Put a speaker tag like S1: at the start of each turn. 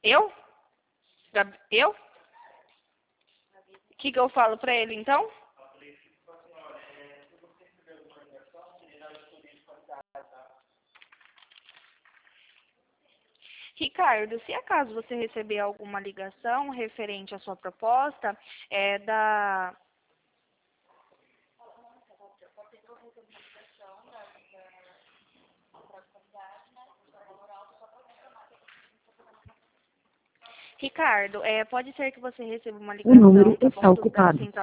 S1: Eu? Eu? O que eu falo pra ele, então? Ricardo, se acaso você receber alguma ligação referente à sua proposta, da... Ricardo, pode ser que você receba uma
S2: O número
S1: ligação, tá bom,
S2: está
S1: da
S2: ocupado.
S1: central